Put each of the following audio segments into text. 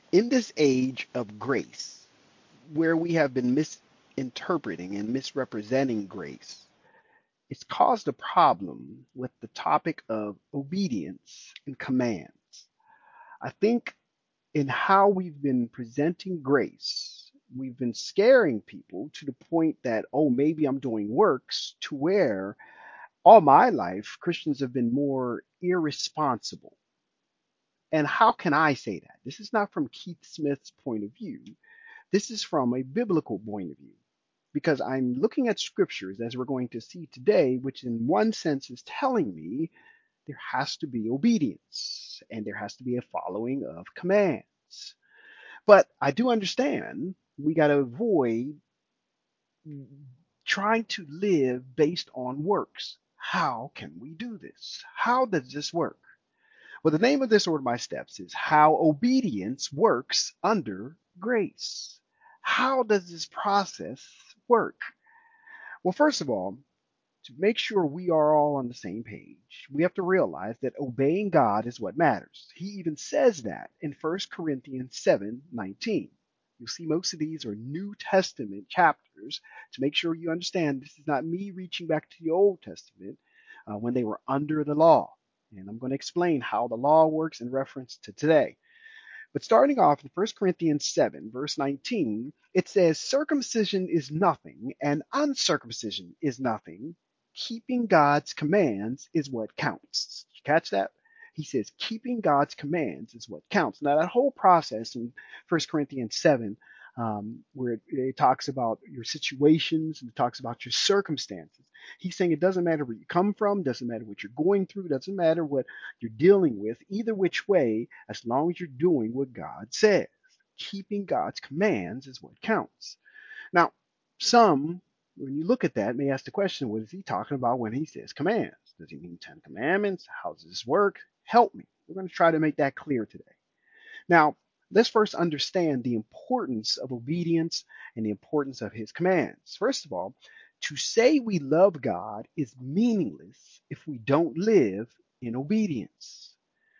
In this age of grace, where we have been misinterpreting and misrepresenting grace, it's caused a problem with the topic of obedience and commands. I think in how we've been presenting grace, we've been scaring people to the point that, oh, maybe I'm doing works, to where all my life Christians have been more irresponsible. And how can I say that? This is not from Keith Smith's point of view. This is from a biblical point of view, because I'm looking at scriptures, as we're going to see today, which in one sense is telling me there has to be obedience and there has to be a following of commands. But I do understand we got to avoid trying to live based on works. How can we do this? How does this work? Well, the name of this Order by Steps is How Obedience Works Under Grace. How does this process work? Well, first of all, to make sure we are all on the same page, we have to realize that obeying God is what matters. He even says that in 1 Corinthians 7:19. You'll see most of these are New Testament chapters to make sure you understand this is not me reaching back to the Old Testament when they were under the law. And I'm going to explain how the law works in reference to today. But starting off in 1 Corinthians 7, verse 19, it says, circumcision is nothing and uncircumcision is nothing. Keeping God's commands is what counts. Did you catch that? He says, keeping God's commands is what counts. Now, that whole process in 1 Corinthians 7, where it talks about your situations and it talks about your circumstances, he's saying it doesn't matter where you come from, doesn't matter what you're going through, doesn't matter what you're dealing with, either which way, as long as you're doing what God says. Keeping God's commands is what counts. Now, some, when you look at that, may ask the question, what is he talking about when he says commands? Does he mean 10 commandments? How does this work? Help me. We're going to try to make that clear today. Now, let's first understand the importance of obedience and the importance of his commands. First of all, to say we love God is meaningless if we don't live in obedience.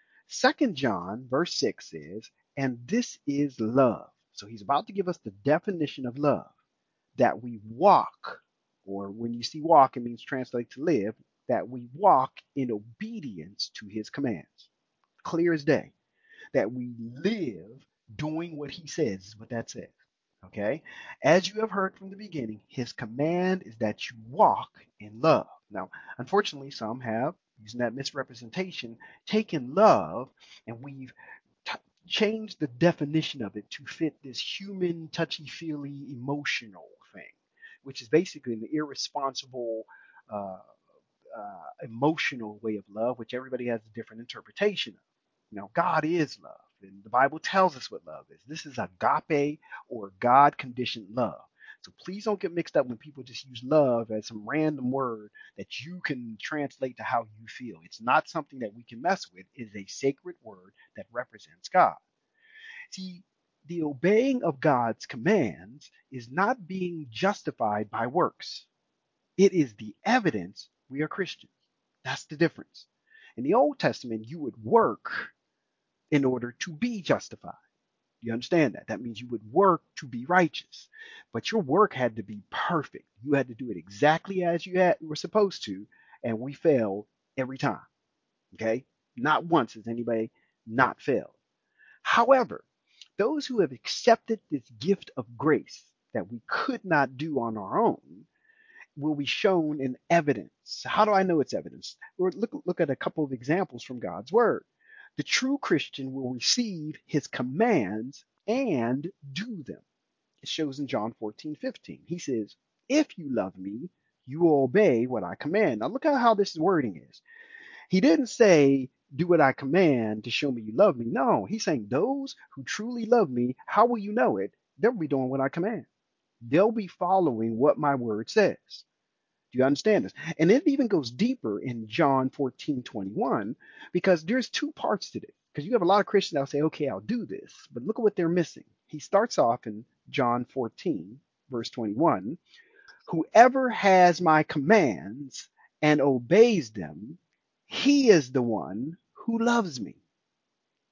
2 John verse 6 says, and this is love. So he's about to give us the definition of love, that we walk, or when you see walk, it means translate to live, that we walk in obedience to his commands. Clear as day. That we live doing what he says, is what that says. Okay? As you have heard from the beginning, his command is that you walk in love. Now, unfortunately, some have, using that misrepresentation, taken love and we've t- changed the definition of it to fit this human, touchy feely, emotional thing, which is basically an irresponsible, uh, emotional way of love, which everybody has a different interpretation of. God is love, and the Bible tells us what love is. This is agape, or God conditioned love. So please don't get mixed up when people just use love as some random word that you can translate to how you feel. It's not something that we can mess with. It is a sacred word that represents God. See, the obeying of God's commands is not being justified by works. It is the evidence we are Christians. That's the difference. In the Old Testament, you would work in order to be justified. You understand that? That means you would work to be righteous. But your work had to be perfect. You had to do it exactly as were supposed to, and we failed every time. Okay? Not once has anybody not failed. However, those who have accepted this gift of grace that we could not do on our own will be shown in evidence. How do I know it's evidence? Look at a couple of examples from God's word. The true Christian will receive his commands and do them. It shows in John 14:15. He says, if you love me, you will obey what I command. Now look at how this wording is. He didn't say, do what I command to show me you love me. No, he's saying those who truly love me, how will you know it? They'll be doing what I command. They'll be following what my word says. Do you understand this? And it even goes deeper in John 14:21, because there's two parts to this. Because you have a lot of Christians that'll say, okay, I'll do this. But look at what they're missing. He starts off in John 14, verse 21. Whoever has my commands and obeys them, he is the one who loves me.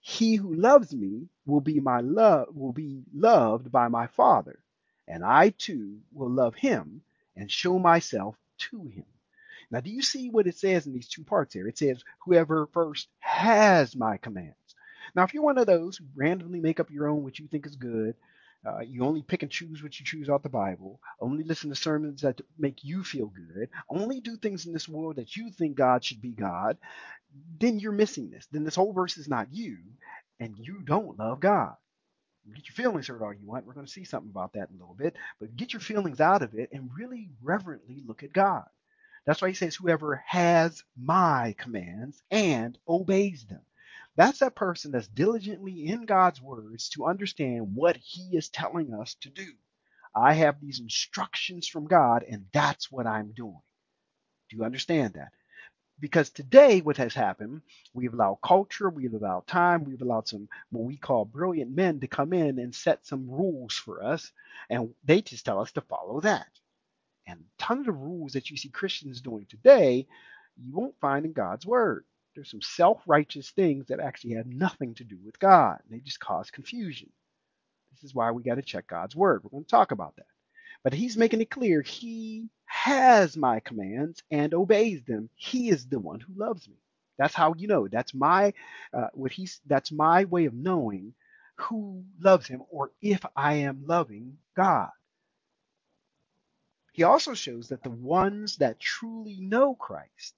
He who loves me will be loved by my Father, and I too will love him and show myself to him. Now, do you see what it says in these two parts here? It says, whoever first has my commands. Now, if you're one of those who randomly make up your own what you think is good, you only pick and choose what you choose out the Bible, only listen to sermons that make you feel good, only do things in this world that you think God should be God, then you're missing this. Then this whole verse is not you, and you don't love God. Get your feelings hurt all you want. We're going to see something about that in a little bit, but get your feelings out of it and really reverently look at God. That's why he says, whoever has my commands and obeys them. That's that person that's diligently in God's words to understand what he is telling us to do. I have these instructions from God, and that's what I'm doing. Do you understand that? Because today, what has happened, we've allowed culture, we've allowed time, we've allowed some what we call brilliant men to come in and set some rules for us, and they just tell us to follow that. And a ton of the rules that you see Christians doing today, you won't find in God's word. There's some self-righteous things that actually have nothing to do with God. They just cause confusion. This is why we got to check God's word. We're going to talk about that. But he's making it clear he has my commands and obeys them. He is the one who loves me. That's how you know. That's my way of knowing who loves him or if I am loving God. He also shows that the ones that truly know Christ,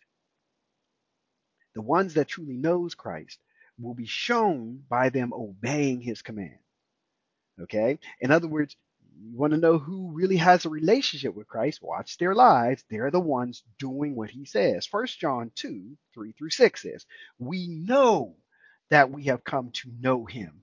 the ones that truly knows Christ, will be shown by them obeying his command. Okay? In other words, you want to know who really has a relationship with Christ, watch their lives. They're the ones doing what he says. 1 John 2, 3 through 6 says, we know that we have come to know him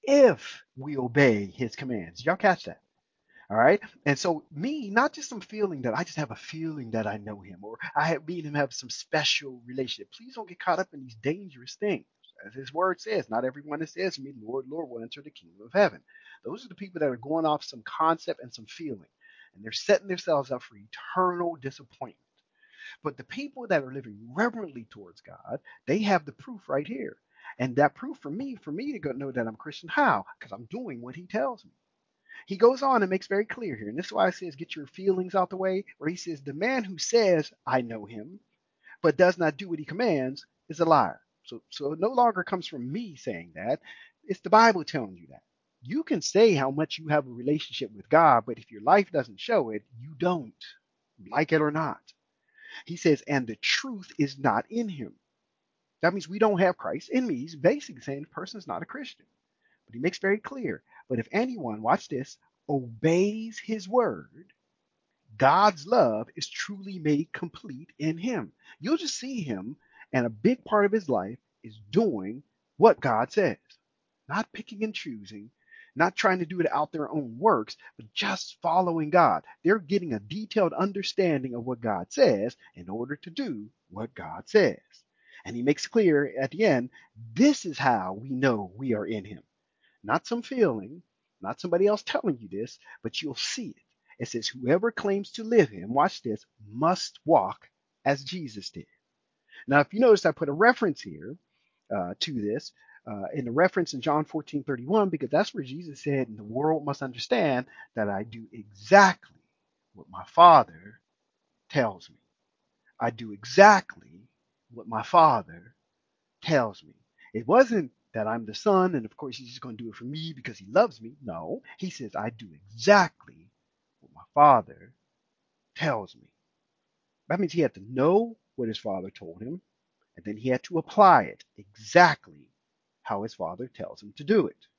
if we obey his commands. Did y'all catch that? All right. And so me, not just some feeling that I just have a feeling that I know him or I have me and him have some special relationship. Please don't get caught up in these dangerous things. As his word says, not everyone that says to me, Lord, Lord, will enter the kingdom of heaven. Those are the people that are going off some concept and some feeling. And they're setting themselves up for eternal disappointment. But the people that are living reverently towards God, they have the proof right here. And that proof for me to go know that I'm Christian, how? Because I'm doing what he tells me. He goes on and makes very clear here, and this is why it says, get your feelings out the way, where he says, the man who says, I know him, but does not do what he commands is a liar. So it no longer comes from me saying that. It's the Bible telling you that. You can say how much you have a relationship with God, but if your life doesn't show it, you don't, like it or not. He says, and the truth is not in him. That means we don't have Christ in me. He's basically saying the person is not a Christian. But he makes very clear, but if anyone, watch this, obeys his word, God's love is truly made complete in him. You'll just see him, and a big part of his life is doing what God says, not picking and choosing, not trying to do it out their own works, but just following God. They're getting a detailed understanding of what God says in order to do what God says. And he makes clear at the end, this is how we know we are in him. Not some feeling, not somebody else telling you this, but you'll see it. It says, whoever claims to live him, watch this, must walk as Jesus did. Now, if you notice, I put a reference here to this in the reference in John 14:31, because that's where Jesus said, and the world must understand that I do exactly what my Father tells me. I do exactly what my Father tells me. It wasn't that I'm the son, and of course he's just going to do it for me because he loves me. No, he says, I do exactly what my father tells me. That means he had to know what his father told him, and then he had to apply it exactly how his father tells him to do it.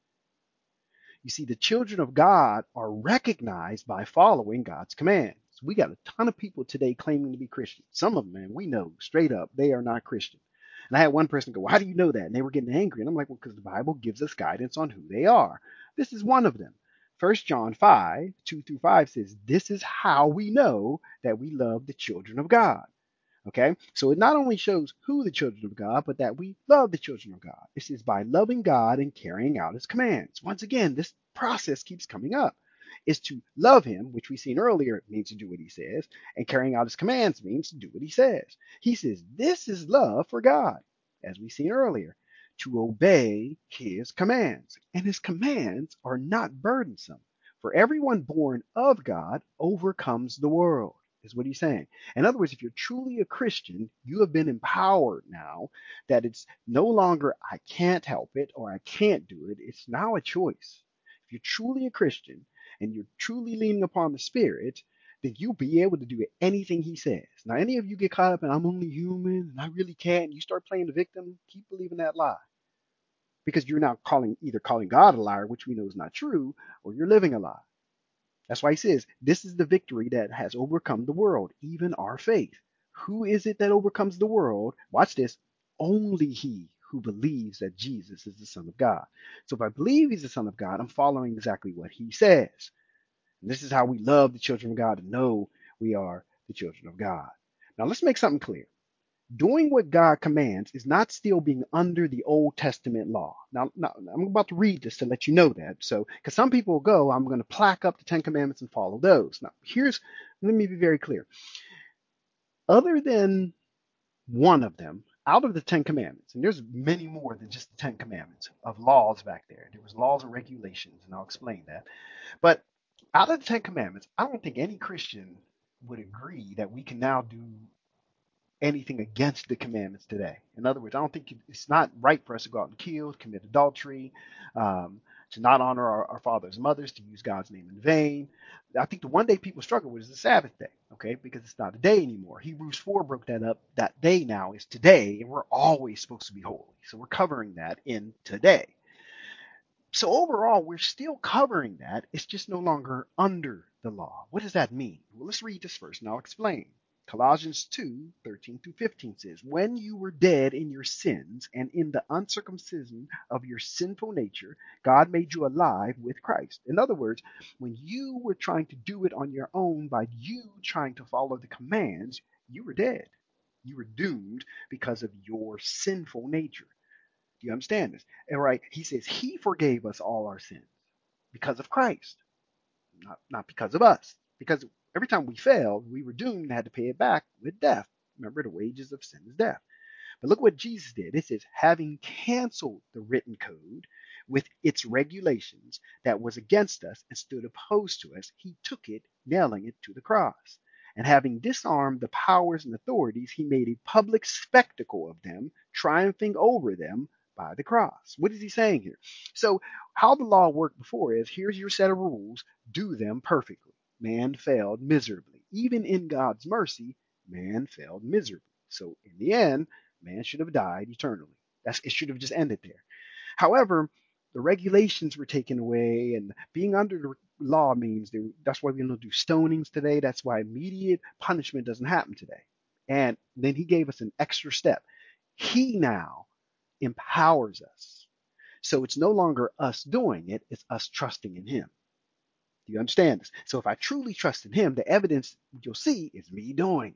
You see, the children of God are recognized by following God's commands. We got a ton of people today claiming to be Christian. Some of them, man, we know straight up they are not Christian. And I had one person go, well, how do you know that? And they were getting angry. And I'm like, well, because the Bible gives us guidance on who they are. This is one of them. 1 John 5, 2 through 5 says, this is how we know that we love the children of God. Okay, so it not only shows who the children of God, but that we love the children of God. This is by loving God and carrying out his commands. Once again, this process keeps coming up. Is to love him, which we seen earlier means to do what he says, and carrying out his commands means to do what he says. He says, this is love for God, as we seen earlier, to obey his commands. And his commands are not burdensome. For everyone born of God overcomes the world, is what he's saying. In other words, if you're truly a Christian, you have been empowered now that it's no longer, I can't help it or I can't do it. It's now a choice. If you're truly a Christian and you're truly leaning upon the Spirit, then you'll be able to do anything he says. Now, any of you get caught up in I'm only human and I really can't, and you start playing the victim, keep believing that lie. Because you're now either calling God a liar, which we know is not true, or you're living a lie. That's why he says, this is the victory that has overcome the world, even our faith. Who is it that overcomes the world? Watch this. Only he who believes that Jesus is the Son of God. So if I believe he's the Son of God, I'm following exactly what he says. And this is how we love the children of God to know we are the children of God. Now let's make something clear. Doing what God commands is not still being under the Old Testament law. Now, I'm about to read this to let you know that. So, because some people will go, I'm going to plaque up the Ten Commandments and follow those. Now, let me be very clear. Other than one of them, out of the Ten Commandments, and there's many more than just the Ten Commandments of laws back there. There was laws and regulations, and I'll explain that. But out of the Ten Commandments, I don't think any Christian would agree that we can now do anything against the commandments today. In other words, I don't think it's not right for us to go out and kill, commit adultery, um, to not honor our fathers and mothers, to use God's name in vain. I think the one day people struggle with is the Sabbath day, okay, because it's not a day anymore. Hebrews 4 broke that up. That day now is today, and we're always supposed to be holy. So we're covering that in today. So overall, we're still covering that. It's just no longer under the law. What does that mean? Well, let's read this first and I'll explain. Colossians 2:13 through 15 says, when you were dead in your sins and in the uncircumcision of your sinful nature, God made you alive with Christ. In other words, when you were trying to do it on your own by you trying to follow the commands, you were dead. You were doomed because of your sinful nature. Do you understand this? And right, he says he forgave us all our sins because of Christ, not because of us. Because every time we failed, we were doomed and had to pay it back with death. Remember, the wages of sin is death. But look what Jesus did. It says, having canceled the written code with its regulations that was against us and stood opposed to us, he took it, nailing it to the cross. And having disarmed the powers and authorities, he made a public spectacle of them, triumphing over them by the cross. What is he saying here? So, how the law worked before is here's your set of rules, do them perfectly. Man failed miserably. Even in God's mercy, man failed miserably. So, in the end, man should have died eternally. It should have just ended there. However, the regulations were taken away, and being under the law means that's why we don't do stonings today. That's why immediate punishment doesn't happen today. And then he gave us an extra step. He now empowers us. So it's no longer us doing it, it's us trusting in him. Do you understand this? So if I truly trust in him, the evidence you'll see is me doing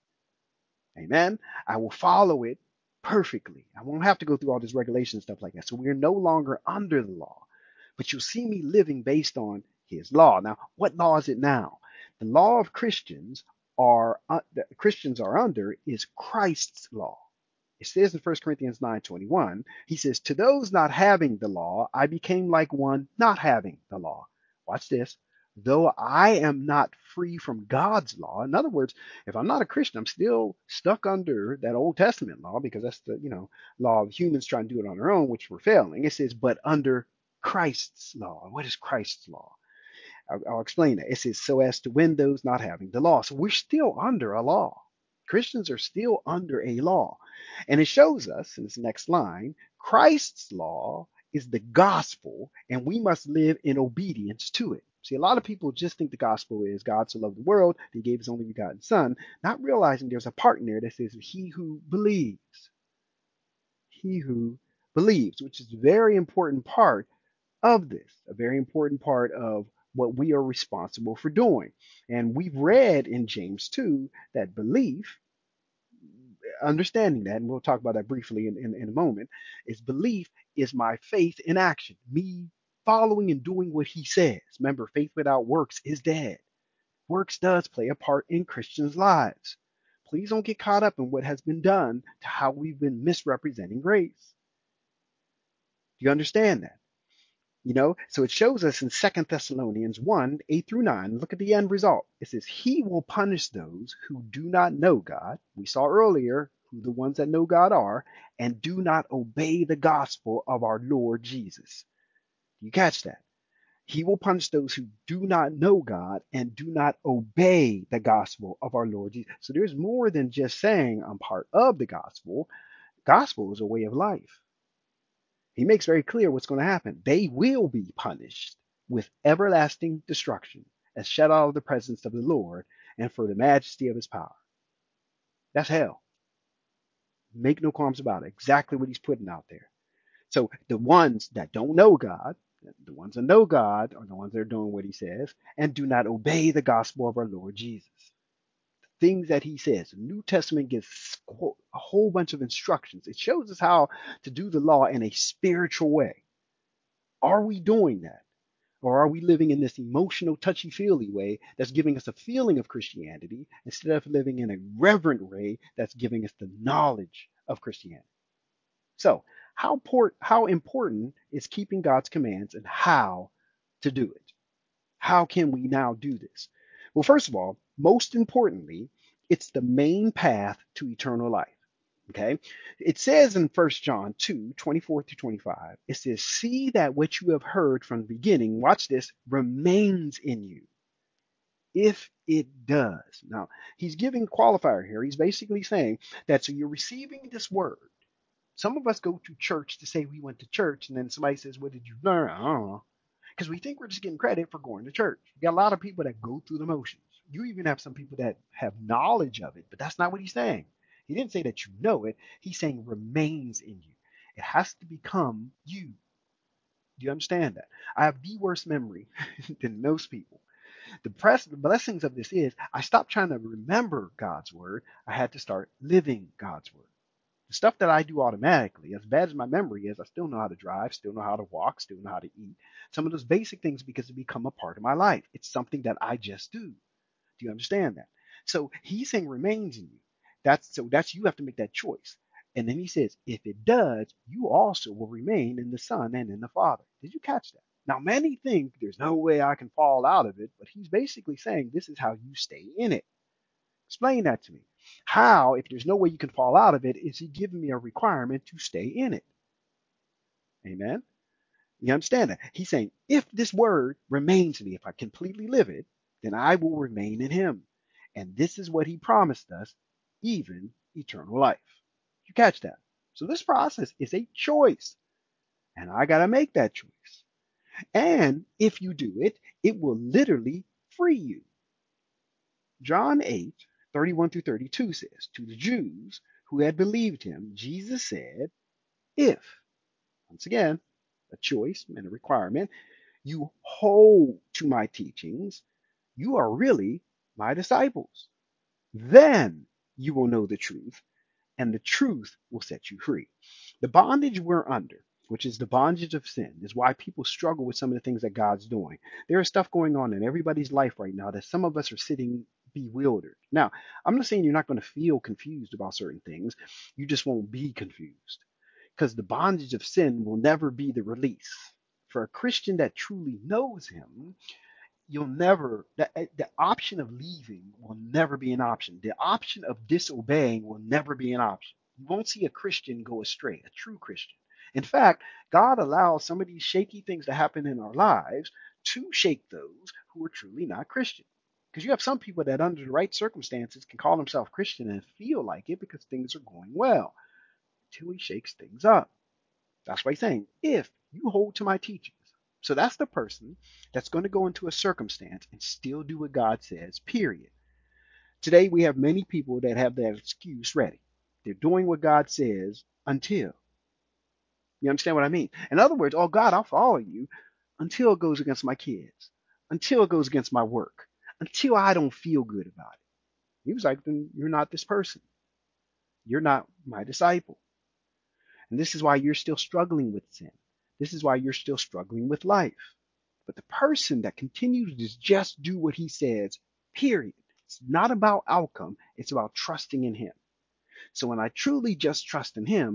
it. Amen. I will follow it perfectly. I won't have to go through all this regulation and stuff like that. So we're no longer under the law. But you'll see me living based on his law. Now, what law is it now? The law of Christians that Christians are under is Christ's law. It says in 1 Corinthians 9:21, he says, to those not having the law, I became like one not having the law. Watch this. Though I am not free from God's law. In other words, if I'm not a Christian, I'm still stuck under that Old Testament law because that's the, law of humans trying to do it on their own, which we're failing. It says, but under Christ's law. What is Christ's law? I'll explain that. It says, so as to win those not having the law. So we're still under a law. Christians are still under a law. And it shows us in this next line, Christ's law is the gospel, and we must live in obedience to it. See, a lot of people just think the gospel is God so loved the world, that he gave his only begotten son, not realizing there's a part in there that says he who believes. He who believes, which is a very important part of this, a very important part of what we are responsible for doing. And we've read in James 2 that belief, understanding that, and we'll talk about that briefly in a moment, is belief is my faith in action, me following and doing what he says. Remember, faith without works is dead. Works does play a part in Christians' lives. Please don't get caught up in what has been done to how we've been misrepresenting grace. Do you understand that? So it shows us in 2 Thessalonians 1, 8 through 9. Look at the end result. It says, He will punish those who do not know God. We saw earlier who the ones that know God are, and do not obey the gospel of our Lord Jesus. Do you catch that? He will punish those who do not know God and do not obey the gospel of our Lord Jesus. So there's more than just saying I'm part of the gospel. Gospel is a way of life. He makes very clear what's going to happen. They will be punished with everlasting destruction, as shut out of the presence of the Lord and for the majesty of his power. That's hell. Make no qualms about it. Exactly what he's putting out there. So the ones that don't know God, the ones that know God are the ones that are doing what he says and do not obey the gospel of our Lord Jesus. The things that he says. The New Testament gives a whole bunch of instructions. It shows us how to do the law in a spiritual way. Are we doing that? Or are we living in this emotional, touchy-feely way that's giving us a feeling of Christianity instead of living in a reverent way that's giving us the knowledge of Christianity? So, how important is keeping God's commands and how to do it? How can we now do this? Well, first of all, most importantly, it's the main path to eternal life. Okay. It says in 1 John 2, 24 through 25, it says, See that what you have heard from the beginning, watch this, remains in you. If it does. Now, he's giving qualifier here. He's basically saying that so you're receiving this word. Some of us go to church to say we went to church, and then somebody says, What did you learn? I don't know. Because we think we're just getting credit for going to church. You got a lot of people that go through the motions. You even have some people that have knowledge of it, but that's not what he's saying. He didn't say that you know it. He's saying remains in you. It has to become you. Do you understand that? I have the worst memory than most people. The blessings of this is I stopped trying to remember God's word. I had to start living God's word. The stuff that I do automatically, as bad as my memory is, I still know how to drive, still know how to walk, still know how to eat. Some of those basic things because they become a part of my life. It's something that I just do. Do you understand that? So he's saying remains in you. That's you have to make that choice. And then he says, if it does, you also will remain in the Son and in the Father. Did you catch that? Now, many think there's no way I can fall out of it, but he's basically saying this is how you stay in it. Explain that to me. How, if there's no way you can fall out of it, is he giving me a requirement to stay in it? Amen. You understand that? He's saying, if this word remains in me, if I completely live it, then I will remain in him. And this is what he promised us, even eternal life. You catch that? So this process is a choice. And I got to make that choice. And if you do it, it will literally free you. John 8, 31 through 32 says, To the Jews who had believed him, Jesus said, If, once again, a choice and a requirement, you hold to my teachings, you are really my disciples. Then you will know the truth, and the truth will set you free. The bondage we're under, which is the bondage of sin, is why people struggle with some of the things that God's doing. There is stuff going on in everybody's life right now that some of us are sitting bewildered. Now, I'm not saying you're not going to feel confused about certain things. You just won't be confused because the bondage of sin will never be the release. For a Christian that truly knows him, you'll never the option of leaving will never be an option. The option of disobeying will never be an option. You won't see a Christian go astray, a true Christian. In fact, God allows some of these shaky things to happen in our lives to shake those who are truly not Christian. Because you have some people that under the right circumstances can call themselves Christian and feel like it because things are going well until he shakes things up. That's why he's saying, if you hold to my teachings. So that's the person that's going to go into a circumstance and still do what God says, period. Today we have many people that have that excuse ready. They're doing what God says until. You understand what I mean? In other words, oh God, I'll follow you until it goes against my kids, until it goes against my work, until I don't feel good about it. He was like, then you're not this person. You're not my disciple. And this is why you're still struggling with sin. This is why you're still struggling with life. But the person that continues to just do what he says, period. It's not about outcome. It's about trusting in him. So when I truly just trust in him,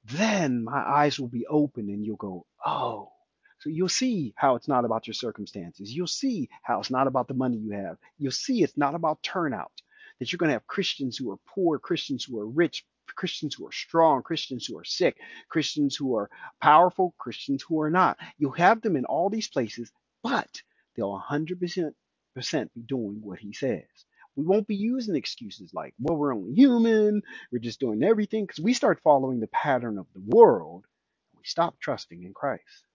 then my eyes will be open and you'll go, oh. So you'll see how it's not about your circumstances. You'll see how it's not about the money you have. You'll see it's not about turnout. That you're going to have Christians who are poor, Christians who are rich, Christians who are strong, Christians who are sick, Christians who are powerful, Christians who are not. You'll have them in all these places, but they'll 100% be doing what he says. We won't be using excuses like, well, we're only human, we're just doing everything, because we start following the pattern of the world. We stop trusting in Christ.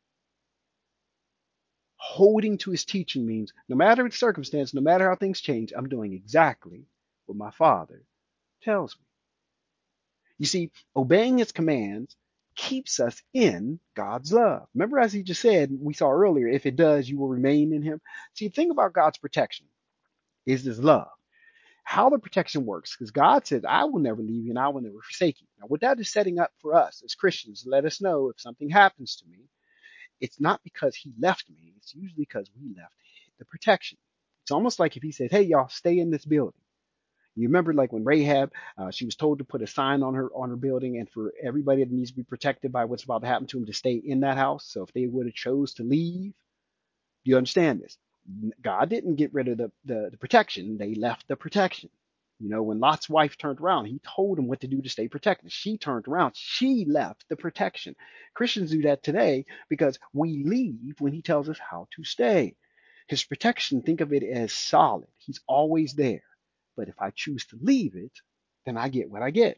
Holding to his teaching means no matter the circumstance, no matter how things change, I'm doing exactly what my Father tells me. You see, obeying his commands keeps us in God's love. Remember, as he just said, we saw earlier, if it does, you will remain in him. See, the thing about God's protection is this love. How the protection works, because God says, I will never leave you and I will never forsake you. Now, what that is setting up for us as Christians, let us know if something happens to me, it's not because he left me, it's usually because we left the protection. It's almost like if he says, hey, y'all, stay in this building. You remember, like when Rahab, she was told to put a sign on her building, and for everybody that needs to be protected by what's about to happen to them to stay in that house. So if they would have chose to leave, do you understand this? God didn't get rid of the protection; they left the protection. You know, when Lot's wife turned around, he told him what to do to stay protected. She turned around, she left the protection. Christians do that today because we leave when he tells us how to stay. His protection, think of it as solid. He's always there. But if I choose to leave it, then I get what I get.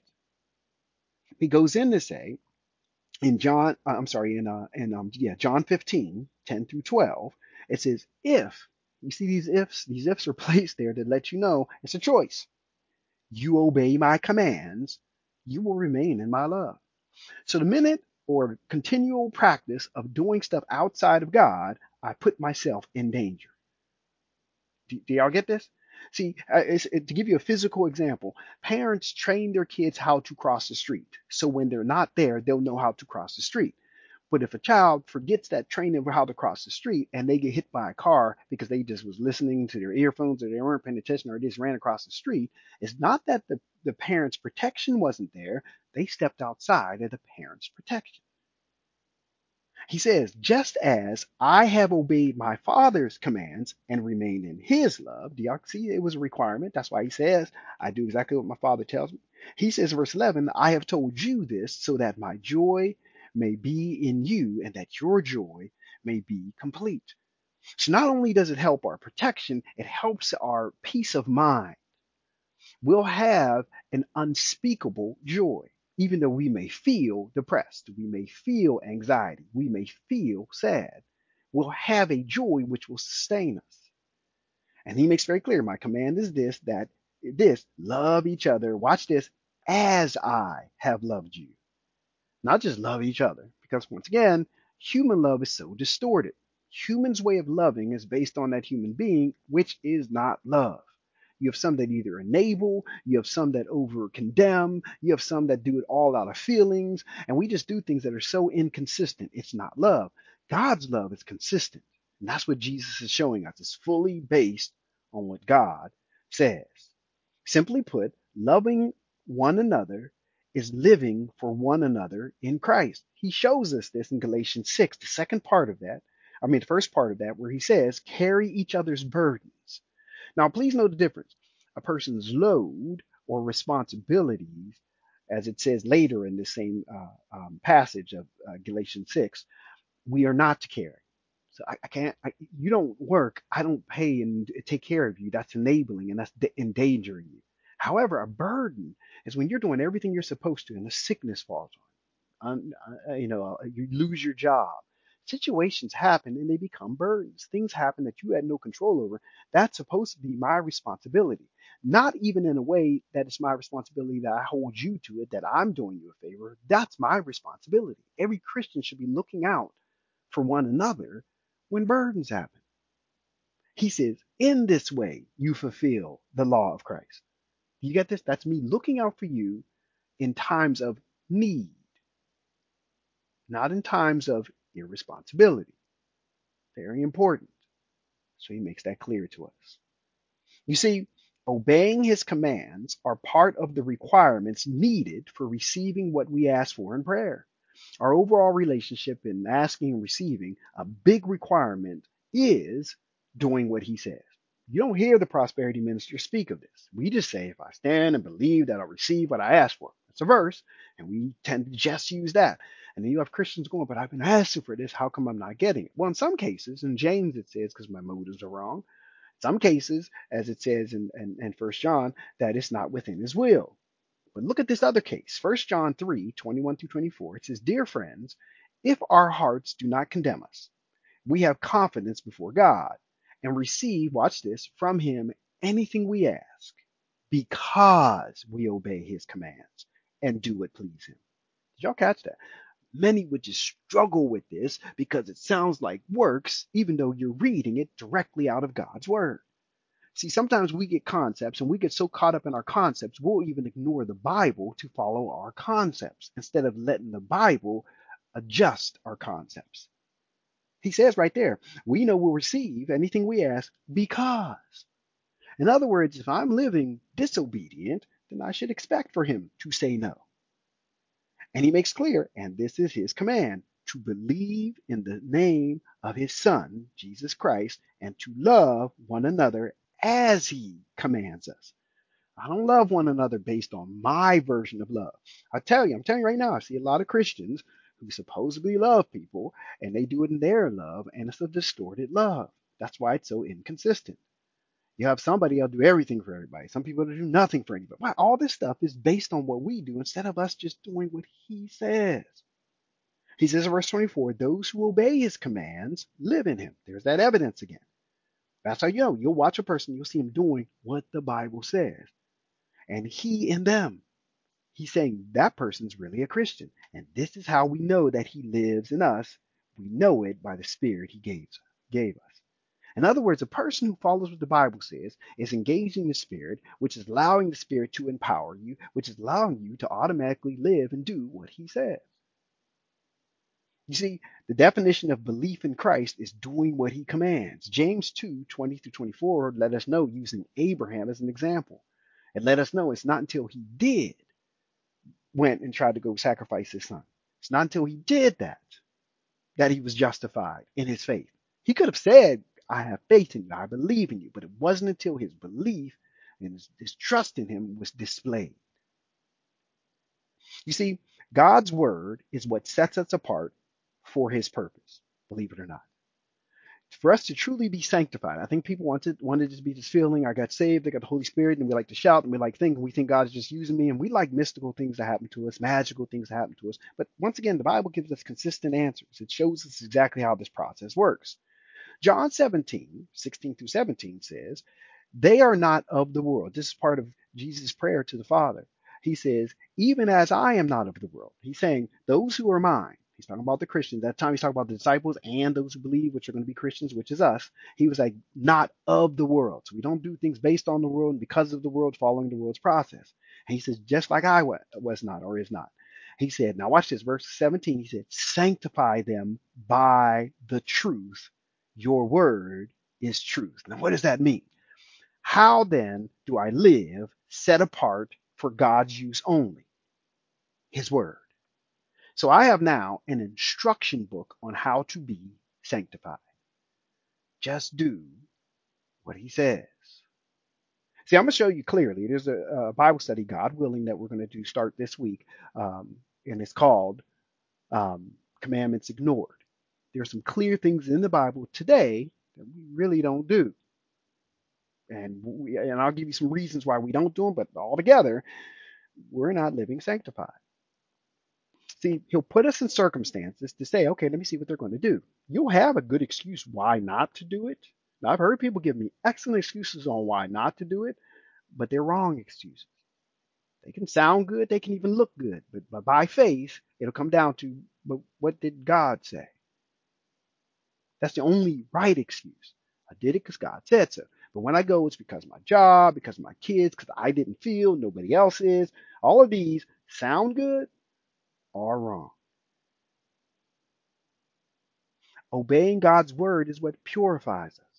He goes in to say in John, I'm sorry, John 15, 10 through 12, it says, if, you see these ifs are placed there to let you know it's a choice. You obey my commands, you will remain in my love. So the minute or continual practice of doing stuff outside of God, I put myself in danger. Do y'all get this? See, to give you a physical example, parents train their kids how to cross the street. So when they're not there, they'll know how to cross the street. But if a child forgets that training for how to cross the street and they get hit by a car because they just was listening to their earphones or they weren't paying attention or just ran across the street, it's not that the parent's protection wasn't there. They stepped outside of the parent's protection. He says, just as I have obeyed my Father's commands and remained in his love. Do y'all see it was a requirement? That's why he says, I do exactly what my Father tells me. He says, verse 11, I have told you this so that my joy may be in you and that your joy may be complete. So not only does it help our protection, it helps our peace of mind. We'll have an unspeakable joy. Even though we may feel depressed, we may feel anxiety, we may feel sad, we'll have a joy which will sustain us. And he makes very clear, my command is this, that this, love each other. Watch this, as I have loved you. Not just love each other, because once again, human love is so distorted. Human's way of loving is based on that human being, which is not love. You have some that either enable, you have some that over condemn, you have some that do it all out of feelings, and we just do things that are so inconsistent. It's not love. God's love is consistent. And that's what Jesus is showing us. It's fully based on what God says. Simply put, loving one another is living for one another in Christ. He shows us this in Galatians 6, the second part of that. I mean, the first part of that, where he says, carry each other's burdens. Now, please know the difference. A person's load or responsibilities, as it says later in the same passage of Galatians 6, we are not to carry. So I can't, you don't work, I don't pay and take care of you. That's enabling and that's endangering you. However, a burden is when you're doing everything you're supposed to and a sickness falls on, you lose your job. Situations happen and they become burdens. Things happen that you had no control over. That's supposed to be my responsibility. Not even in a way that it's my responsibility that I hold you to it, that I'm doing you a favor. That's my responsibility. Every Christian should be looking out for one another when burdens happen. He says, in this way, you fulfill the law of Christ. You get this? That's me looking out for you in times of need, not in times of irresponsibility. Very important. So he makes that clear to us. You see, Obeying his commands are part of the requirements needed for receiving what we ask for in prayer. Our overall relationship in asking and receiving, a big requirement is doing what he says. You don't hear the prosperity minister speak of this. We just say, if I stand and believe that I'll receive what I ask for. It's a verse, and we tend to just use that. And then you have Christians going, but I've been asking for this. How come I'm not getting it? Well, in some cases, in James it says, because my motives are wrong. Some cases, as it says in 1 John, that it's not within his will. But look at this other case, 1 John 3:21 through 24. It says, Dear friends, if our hearts do not condemn us, we have confidence before God and receive, watch this, from him anything we ask because we obey his commands and do what please him. Did y'all catch that? Many would just struggle with this because it sounds like works, even though you're reading it directly out of God's word. See, sometimes we get concepts and we get so caught up in our concepts, we'll even ignore the Bible to follow our concepts instead of letting the Bible adjust our concepts. He says right there, we know we'll receive anything we ask because. In other words, if I'm living disobedient, then I should expect for him to say no. And he makes clear, and this is his command, to believe in the name of his Son, Jesus Christ, and to love one another as he commands us. I don't love one another based on my version of love. I'm telling you right now, I see a lot of Christians who supposedly love people and they do it in their love, and it's a distorted love. That's why it's so inconsistent. You have somebody that'll do everything for everybody. Some people that do nothing for anybody. Why? All this stuff is based on what we do instead of us just doing what he says. He says in verse 24, those who obey his commands live in him. There's that evidence again. That's how you know. You'll watch a person, you'll see him doing what the Bible says. And he in them. He's saying that person's really a Christian. And this is how we know that he lives in us. We know it by the Spirit he gave us. In other words, a person who follows what the Bible says is engaging the Spirit, which is allowing the Spirit to empower you, which is allowing you to automatically live and do what he says. You see, the definition of belief in Christ is doing what he commands. James 2:20 through 24 let us know, using Abraham as an example. It let us know it's not until he did went and tried to go sacrifice his son. It's not until he did that he was justified in his faith. He could have said, I have faith in you, I believe in you, but it wasn't until his belief and his trust in him was displayed. You see, God's word is what sets us apart for his purpose, believe it or not. For us to truly be sanctified, I think people wanted to be this feeling, I got saved, I got the Holy Spirit, and we like to shout, and we think God is just using me, and we like mystical things to happen to us, magical things to happen to us. But once again, the Bible gives us consistent answers. It shows us exactly how this process works. John 17:16 through 17 says, they are not of the world. This is part of Jesus' prayer to the Father. He says, even as I am not of the world. He's saying, those who are mine, he's talking about the Christians. That time he's talking about the disciples and those who believe, which are going to be Christians, which is us. He was like, not of the world. So we don't do things based on the world and because of the world, following the world's process. And he says, just like I was not or is not. He said, now watch this, verse 17. He said, sanctify them by the truth. Your word is truth. Now, what does that mean? How then do I live set apart for God's use only? His word. So I have now an instruction book on how to be sanctified. Just do what he says. See, I'm going to show you clearly. There's a Bible study, God willing, that we're going to do start this week, and it's called Commandments Ignored. There are some clear things in the Bible today that we really don't do. And I'll give you some reasons why we don't do them, but altogether, we're not living sanctified. See, he'll put us in circumstances to say, okay, let me see what they're going to do. You'll have a good excuse why not to do it. Now, I've heard people give me excellent excuses on why not to do it, but they're wrong excuses. They can sound good, they can even look good, but by faith, it'll come down to, but what did God say? That's the only right excuse. I did it because God said so. But when I go, it's because of my job, because of my kids, because I didn't feel, nobody else is. All of these sound good, are wrong. Obeying God's word is what purifies us.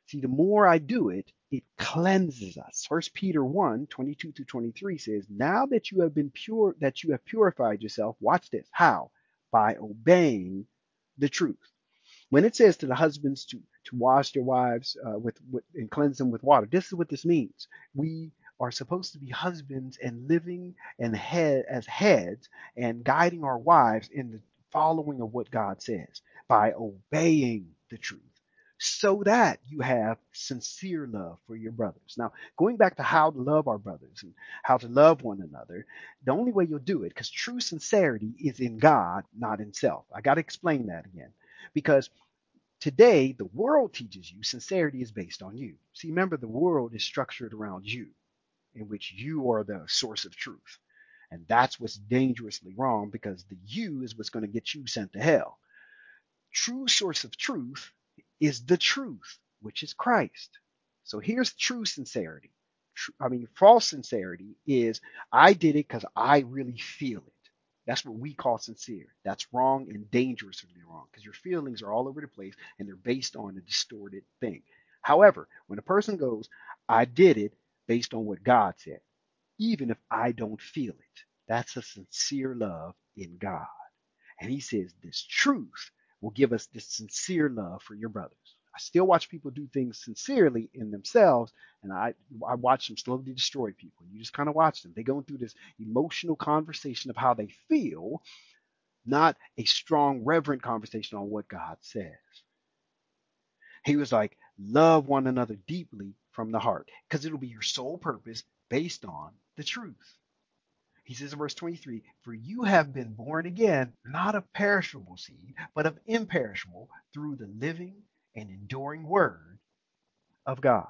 See, the more I do it, it cleanses us. First Peter 1:22-23 says, now that you have been pure, that you have purified yourself, watch this. How? By obeying the truth. When it says to the husbands to wash their wives with and cleanse them with water, this is what this means. We are supposed to be husbands and living and head as heads and guiding our wives in the following of what God says by obeying the truth, so that you have sincere love for your brothers. Now, going back to how to love our brothers and how to love one another, the only way you'll do it, because true sincerity is in God, not in self. I got to explain that again. Because today, the world teaches you sincerity is based on you. See, remember, the world is structured around you, in which you are the source of truth. And that's what's dangerously wrong, because the you is what's going to get you sent to hell. True source of truth is the truth, which is Christ. So here's true sincerity. False sincerity is I did it because I really feel it. That's what we call sincere. That's wrong and dangerously wrong, because your feelings are all over the place and they're based on a distorted thing. However, when a person goes, I did it based on what God said, even if I don't feel it, that's a sincere love in God. And he says this truth will give us this sincere love for your brothers. I still watch people do things sincerely in themselves, and I watch them slowly destroy people. You just kind of watch them. They're going through this emotional conversation of how they feel, not a strong, reverent conversation on what God says. He was like, love one another deeply from the heart, because it'll be your sole purpose based on the truth. He says in verse 23, for you have been born again, not of perishable seed, but of imperishable, through the living and enduring word of God.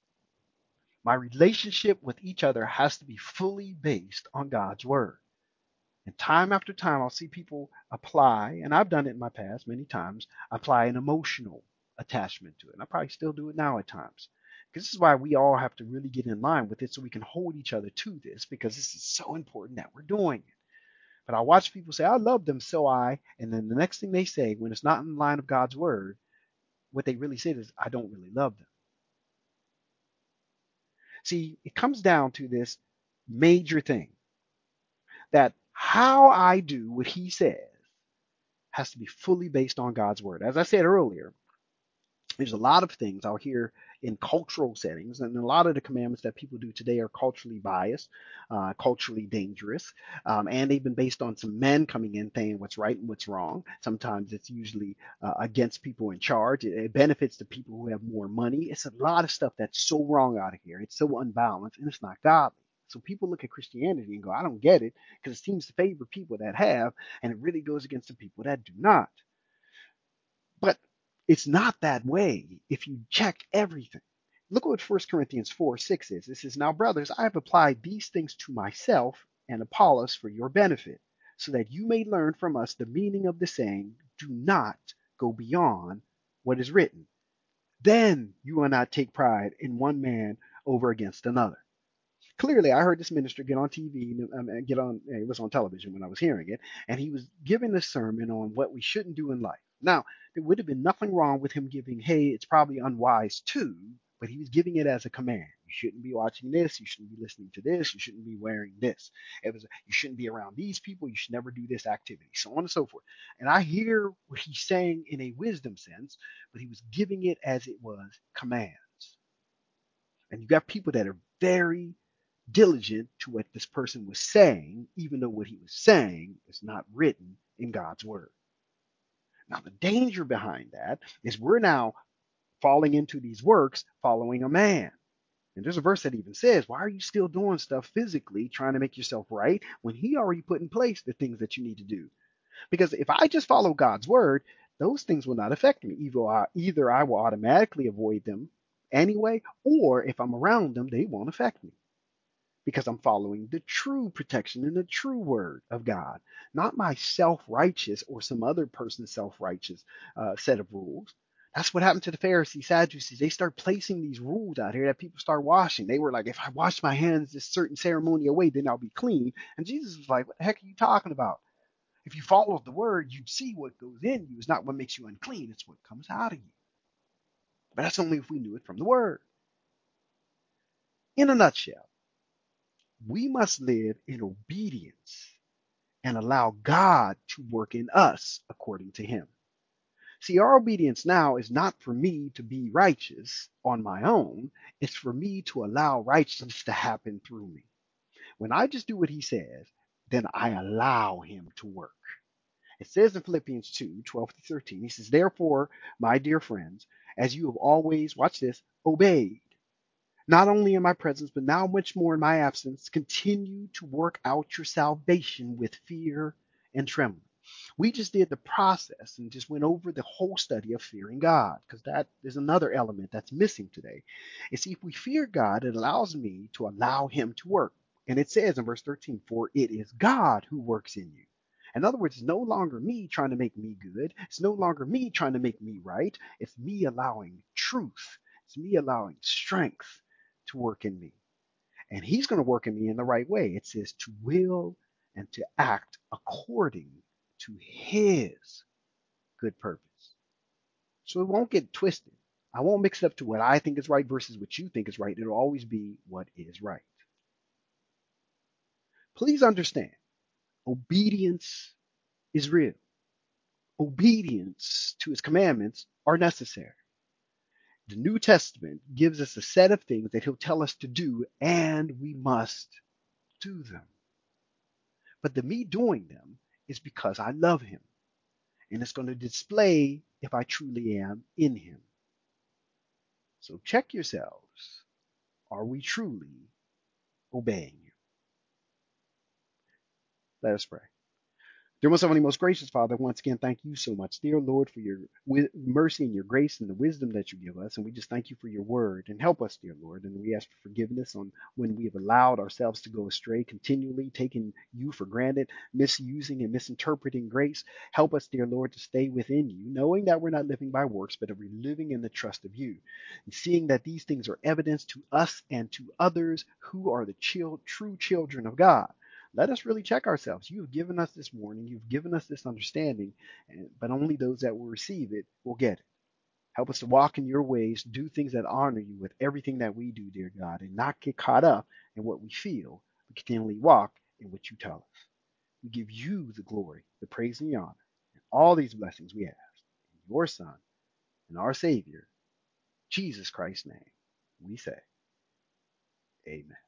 My relationship with each other has to be fully based on God's word. And time after time, I'll see people apply, and I've done it in my past many times, apply an emotional attachment to it. And I probably still do it now at times. Because this is why we all have to really get in line with it, so we can hold each other to this, because this is so important that we're doing it. But I watch people say, I love them, so and then the next thing they say, when it's not in line of God's word, what they really said is, I don't really love them. See, it comes down to this major thing, that how I do what he says has to be fully based on God's word. As I said earlier, there's a lot of things I'll hear in cultural settings, and a lot of the commandments that people do today are culturally biased, culturally dangerous, and they've been based on some men coming in saying what's right and what's wrong. Sometimes it's usually against people in charge. It benefits the people who have more money. It's a lot of stuff that's so wrong out of here. It's so unbalanced, and it's not godly. So people look at Christianity and go, I don't get it, because it seems to favor people that have, and it really goes against the people that do not. But it's not that way if you check everything. Look what 1 Corinthians 4:6 is. It says, now, brothers, I have applied these things to myself and Apollos for your benefit, so that you may learn from us the meaning of the saying, do not go beyond what is written. Then you will not take pride in one man over against another. Clearly, I heard this minister get on TV, it was on television when I was hearing it, and he was giving a sermon on what we shouldn't do in life. Now, there would have been nothing wrong with him giving, hey, it's probably unwise too, but he was giving it as a command. You shouldn't be watching this. You shouldn't be listening to this. You shouldn't be wearing this. You shouldn't be around these people. You should never do this activity, so on and so forth. And I hear what he's saying in a wisdom sense, but he was giving it as it was commands. And you got people that are very diligent to what this person was saying, even though what he was saying is not written in God's word. Now, the danger behind that is we're now falling into these works following a man. And there's a verse that even says, why are you still doing stuff physically, trying to make yourself right, when he already put in place the things that you need to do? Because if I just follow God's word, those things will not affect me. Either I will automatically avoid them anyway, or if I'm around them, they won't affect me, because I'm following the true protection and the true word of God, not my self-righteous or some other person's self-righteous set of rules. That's what happened to the Pharisees, Sadducees. They start placing these rules out here that people start washing. They were like, if I wash my hands this certain ceremonial way, then I'll be clean. And Jesus was like, what the heck are you talking about? If you follow the word, you see what goes in you. It's not what makes you unclean. It's what comes out of you. But that's only if we knew it from the Word. In a nutshell, we must live in obedience and allow God to work in us according to Him. See, our obedience now is not for me to be righteous on my own, it's for me to allow righteousness to happen through me. When I just do what He says, then I allow Him to work. It says in Philippians 2:12-13, He says, therefore, my dear friends, as you have always, watch this, obeyed, not only in my presence, but now much more in my absence, continue to work out your salvation with fear and trembling. We just did the process and just went over the whole study of fearing God, because that is another element that's missing today. And see, if we fear God, it allows me to allow Him to work. And it says in verse 13, for it is God who works in you. In other words, it's no longer me trying to make me good. It's no longer me trying to make me right. It's me allowing truth. It's me allowing strength to work in me. And He's going to work in me in the right way. It says to will and to act according to His good purpose. So it won't get twisted. I won't mix it up to what I think is right versus what you think is right. It'll always be what is right. Please understand, obedience is real. Obedience to His commandments are necessary. The New Testament gives us a set of things that He'll tell us to do, and we must do them. But the me doing them is because I love Him. And it's going to display if I truly am in Him. So check yourselves. Are we truly obeying Him? Let us pray. Dear most heavenly, most gracious Father, once again, thank you so much, dear Lord, for your mercy and your grace and the wisdom that you give us. And we just thank you for your word. And help us, dear Lord. And we ask for forgiveness on when we have allowed ourselves to go astray, continually taking you for granted, misusing and misinterpreting grace. Help us, dear Lord, to stay within you, knowing that we're not living by works, but we're living in the trust of you. And seeing that these things are evidence to us and to others who are the true children of God. Let us really check ourselves. You have given us this warning. You've given us this understanding, but only those that will receive it will get it. Help us to walk in your ways, do things that honor you with everything that we do, dear God, and not get caught up in what we feel, but continually walk in what you tell us. We give you the glory, the praise, and the honor, and all these blessings we ask in your Son and our Savior, Jesus Christ's name. We say, Amen.